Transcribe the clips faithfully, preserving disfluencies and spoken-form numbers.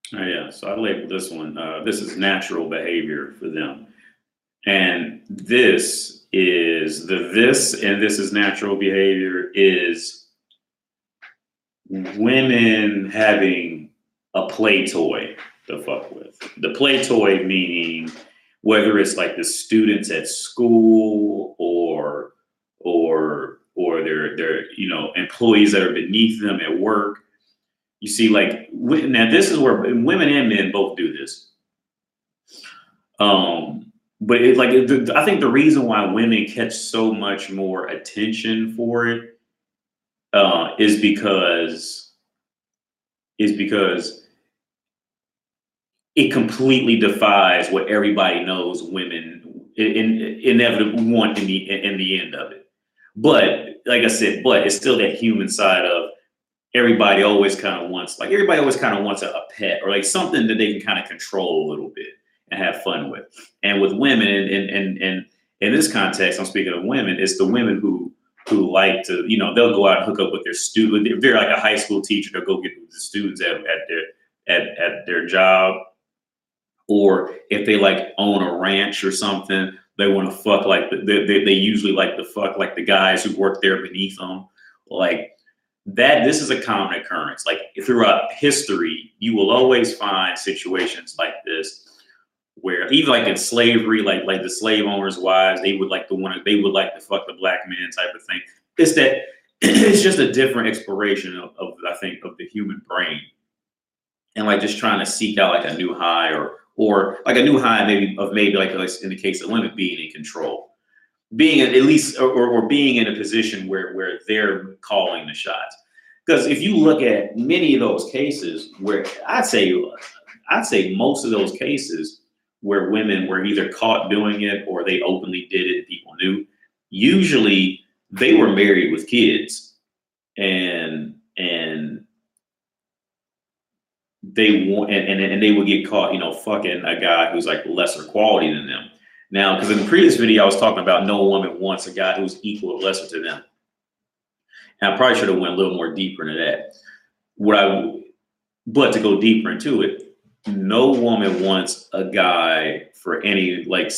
Oh, yeah, so I labeled this one. Uh, this is natural behavior for them, and this is the this and this is natural behavior is women having a play toy to fuck with. The play toy meaning whether it's like the students at school or or or their their you know employees that are beneath them at work. You see, like now this is where women and men both do this. Um, but it, like the, I think the reason why women catch so much more attention for it uh, is because is because it completely defies what everybody knows women in, in, inevitably want in the in the end of it. But like I said, but it's still that human side of everybody always kind of wants, like everybody always kind of wants a, a pet or like something that they can kind of control a little bit and have fun with. And with women, and and and, and in this context, I'm speaking of women, it's the women who who like to, you know, they'll go out and hook up with their student. If they're like a high school teacher, they'll go get the students at, at their at, at their job, or if they like own a ranch or something, they want to fuck like the, they, they usually like to fuck like the guys who work there beneath them. Like that, this is a common occurrence. Like throughout history, you will always find situations like this where even like in slavery, like like the slave owners' wives, they would like to want to, they would like to fuck the black man type of thing. It's that it's just a different exploration of, of I think of the human brain, and like just trying to seek out like a new high or or like a new high maybe of maybe like in the case of women being in control, being at least or, or being in a position where where they're calling the shots. Because if you look at many of those cases where I'd say I'd say most of those cases where women were either caught doing it or they openly did it and people knew, usually they were married with kids and and they want and, and, and they would get caught, you know, fucking a guy who's like lesser quality than them. Now, because in the previous video I was talking about no woman wants a guy who's equal or lesser to them. And I probably should have went a little more deeper into that. What I but to go deeper into it, no woman wants a guy for any like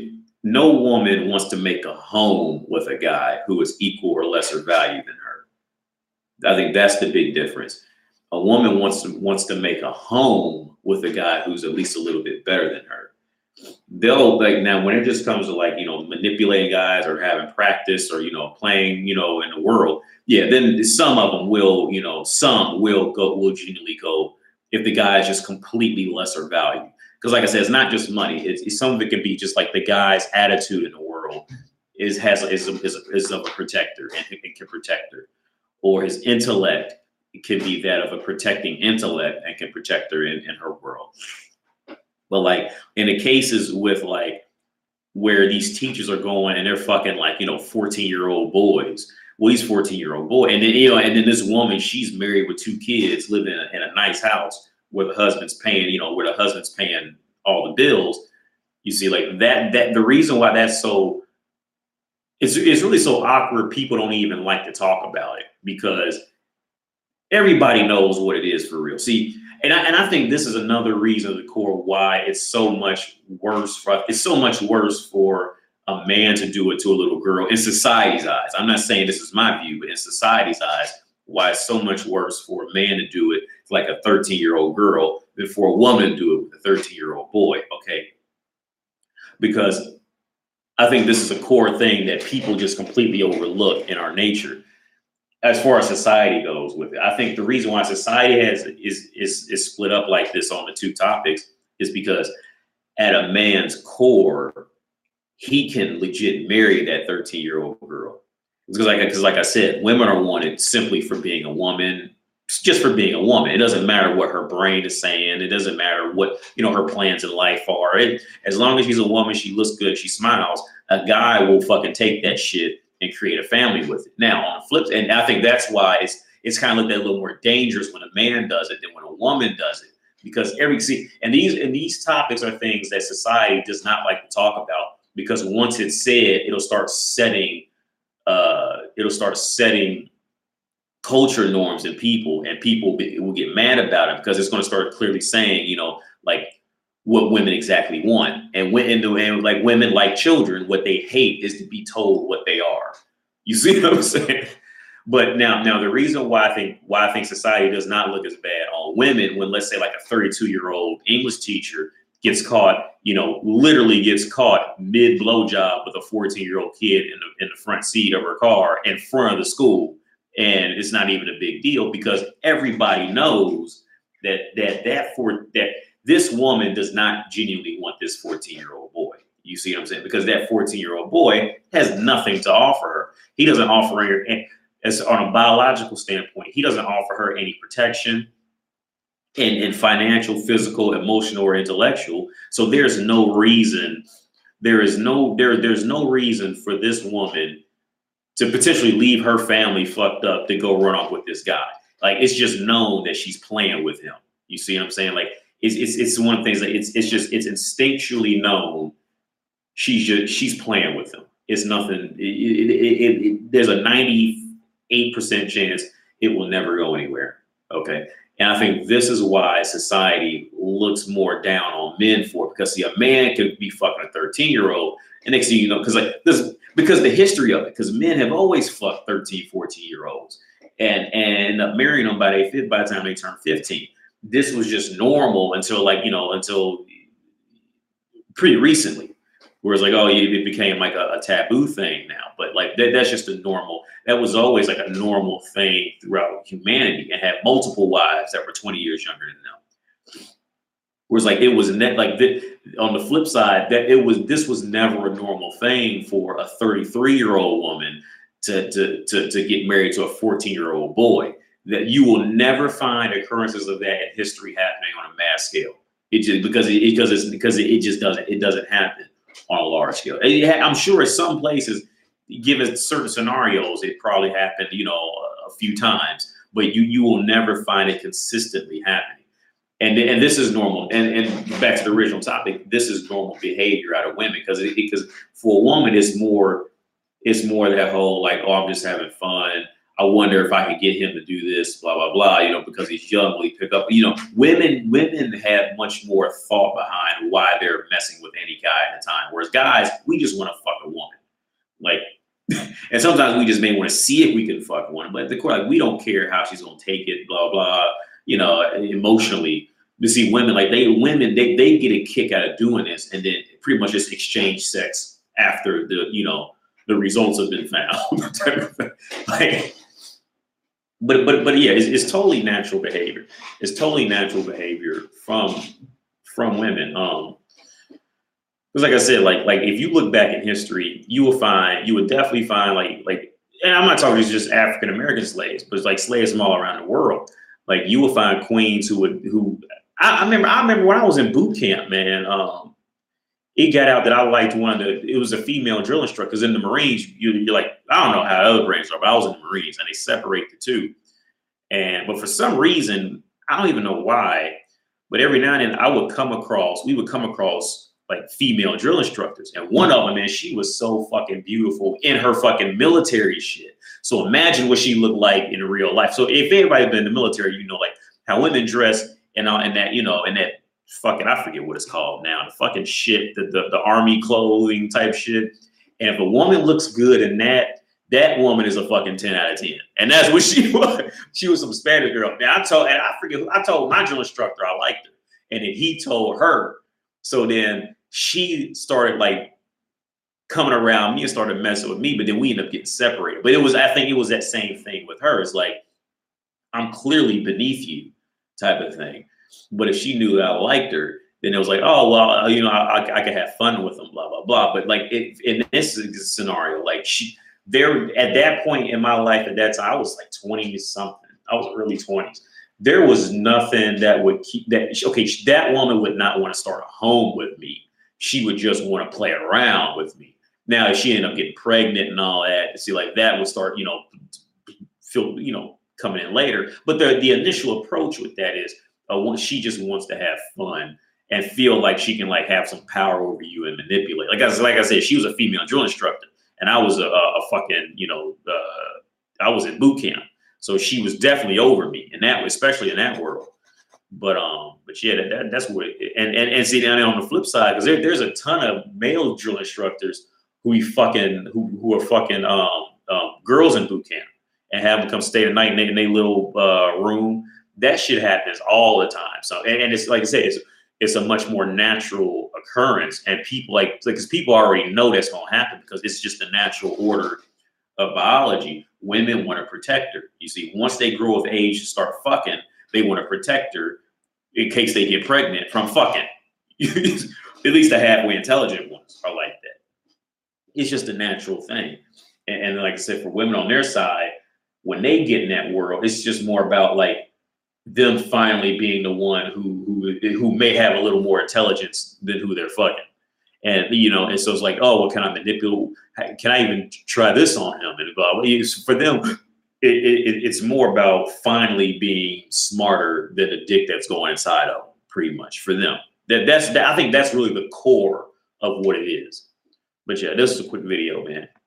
no woman wants to make a home with a guy who is equal or lesser value than her. I think that's the big difference. A woman wants to wants to make a home with a guy who's at least a little bit better than her. They'll like now when it just comes to like, you know, manipulating guys or having practice or, you know, playing, you know, in the world. Yeah, then some of them will, you know, some will go, will genuinely go if the guy is just completely lesser value. Because like I said, it's not just money. It's, it's some of it can be just like the guy's attitude in the world is has is, is, is of a protector and it can protect her. Or his intellect, it could be that of a protecting intellect and can protect her in, in her world. But like in the cases with like where these teachers are going and they're fucking like, you know, fourteen year old boys. Well, he's fourteen year old boy. And then, you know, and then this woman, she's married with two kids living in a, in a nice house where the husband's paying, you know, where the husband's paying all the bills. You see like that, that the reason why that's so, it's, it's really so awkward. People don't even like to talk about it because everybody knows what it is for real. See, and I, and I think this is another reason at the core why it's so much worse for it's so much worse for a man to do it to a little girl in society's eyes. I'm not saying this is my view, but in society's eyes, why it's so much worse for a man to do it to like a thirteen year old girl than for a woman to do it with a thirteen year old boy. Okay, because I think this is a core thing that people just completely overlook in our nature. As far as society goes with it, I think the reason why society has is is is split up like this on the two topics is because at a man's core, he can legit marry that thirteen year old girl. Because like because like I said, women are wanted simply for being a woman, just for being a woman. It doesn't matter what her brain is saying. It doesn't matter what, you know, her plans in life are. It, as long as she's a woman, she looks good, she smiles. A guy will fucking take that shit and create a family with it. Now, on the flip, and I think that's why it's it's kind of looked at a little more dangerous when a man does it than when a woman does it. Because every see, and these and these topics are things that society does not like to talk about. Because once it's said, it'll start setting, uh, it'll start setting culture norms and people, and people be, will get mad about it because it's going to start clearly saying, you know, like what women exactly want. And when and, and like women like children, what they hate is to be told what they are. You see what I'm saying? But now, now the reason why I think why I think society does not look as bad on women when, let's say, like a thirty-two year old English teacher gets caught, you know, literally gets caught mid blowjob with a fourteen year old kid in the in the front seat of her car in front of the school, and it's not even a big deal because everybody knows that that that for that this woman does not genuinely want this fourteen year old boy. You see what I'm saying? Because that fourteen year old boy has nothing to offer her. He doesn't offer her. As on a biological standpoint, he doesn't offer her any protection in, in financial, physical, emotional, or intellectual. So there's no reason, there is no, there, there's no reason for this woman to potentially leave her family fucked up to go run off with this guy. Like, it's just known that she's playing with him. You see what I'm saying? Like, it's it's, it's one of the things that it's it's just it's instinctually known she's just she's playing with him. It's nothing. It, it, it, it, there's a ninety eight percent chance it will never go anywhere. Okay. And I think this is why society looks more down on men for it, because see, a man could be fucking a thirteen year old. And next thing you know, because like this, because the history of it, because men have always fucked thirteen, fourteen year olds and, and end up marrying them by they fifth by the time they turn fifteen. This was just normal until like, you know, until pretty recently. Whereas like, oh, it became like a, a taboo thing now. But like that, that's just a normal, that was always like a normal thing throughout humanity, and had multiple wives that were twenty years younger than them. Whereas like it was net like the, on the flip side, that it was this was never a normal thing for a thirty-three year old woman to, to, to, to get married to a fourteen year old boy. That you will never find occurrences of that in history happening on a mass scale. It just because it because it's because it, it just doesn't it doesn't happen on a large scale. I'm sure in some places, given certain scenarios, it probably happened, you know, a few times, but you you will never find it consistently happening. And and this is normal. And and back to the original topic, this is normal behavior out of women, because it, because for a woman, it's more it's more that whole like, oh, I'm just having fun. I wonder if I could get him to do this, blah, blah, blah, you know, because he's young, will he pick up, you know, women, women have much more thought behind why they're messing with any guy at a time. Whereas guys, we just want to fuck a woman. Like, and sometimes we just may want to see if we can fuck one, but the core, like, we don't care how she's going to take it, blah, blah, you know, emotionally. You see women, like they, women, they, they get a kick out of doing this and then pretty much just exchange sex after the, you know, the results have been found. Like, But but but yeah, it's, it's totally natural behavior. It's totally natural behavior from from women. Um, because like I said, like like if you look back in history, you will find you would definitely find like like, and I'm not talking just African American slaves, but it's like slaves from all around the world. Like you will find queens who would who I, I remember I remember when I was in boot camp, man. Um, it got out that I liked one of the, it was a female drill instructor. Because in the Marines, you, you're like, I don't know how other Marines are, but I was in the Marines and they separate the two. And, but for some reason, I don't even know why, but every now and then I would come across, we would come across like female drill instructors. And one of them, man, she was so fucking beautiful in her fucking military shit. So imagine what she looked like in real life. So if anybody's been in the military, you know, like how women dress and all, and that, you know, and that, fucking, I forget what it's called now. The fucking shit, the, the the army clothing type shit. And if a woman looks good in that, that woman is a fucking ten out of ten. And that's what she was. She was some Spanish girl. Now I told, and I forget, I told my drill instructor I liked her, and then he told her. So then she started like coming around me and started messing with me. But then we ended up getting separated. But it was, I think it was that same thing with her. It's like, I'm clearly beneath you, type of thing. But if she knew that I liked her, then it was like, oh, well, you know, I, I, I could have fun with them, blah, blah, blah. But like it, in this scenario, like she, there at that point in my life at that time, I was like twenty something. I was early twenties. There was nothing that would keep that. Okay, that woman would not want to start a home with me. She would just want to play around with me. Now, if she ended up getting pregnant and all that, see, like that would start, you know, feel, you know, coming in later. But the the initial approach with that is, Uh, she just wants to have fun and feel like she can like have some power over you and manipulate. Like I like I said, she was a female drill instructor, and I was a, a, a fucking, you know, uh, I was in boot camp. So she was definitely over me in that, especially in that world. But um, but yeah, that, that that's what. It, and and and see down there on the flip side, because there, there's a ton of male drill instructors who we fucking who who are fucking um, um girls in boot camp and have them come stay the night in their, in their little uh, room. That shit happens all the time. So and, and it's like I said, it's it's a much more natural occurrence, and people like because people already know that's gonna happen because it's just the natural order of biology. Women want to protect her. You see, once they grow of age and start fucking, they want to protect her in case they get pregnant from fucking. At least the halfway intelligent ones are like that. It's just a natural thing. And, and like I said, for women on their side, when they get in that world, it's just more about like them finally being the one who who who may have a little more intelligence than who they're fucking. And, you know, and so it's like, oh, well, can I manipulate? Can I even try this on him? And blah, blah. For them, it, it, it's more about finally being smarter than the dick that's going inside of them, pretty much for them. That that's that, I think that's really the core of what it is. But yeah, this is a quick video, man.